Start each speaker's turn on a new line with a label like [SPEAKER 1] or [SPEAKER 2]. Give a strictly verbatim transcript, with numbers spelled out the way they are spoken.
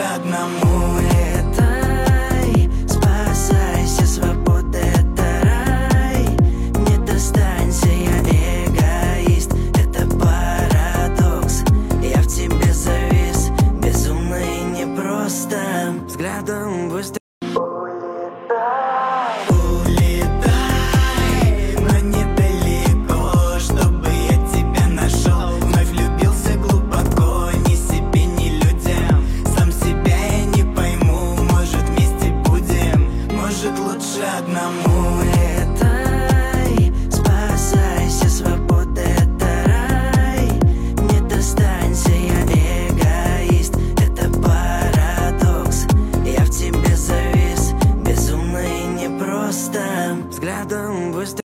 [SPEAKER 1] одному. Летай, спасайся, свобода — это рай. Не достанься, я эгоист, это парадокс. Я в тебе завис, безумно и непросто. Взглядом быстро лучше одному. Летай, спасайся, свобода — это рай. Не достанься, я эгоист, это парадокс. Я в тебе завис, безумно и непросто. Взглядом быстро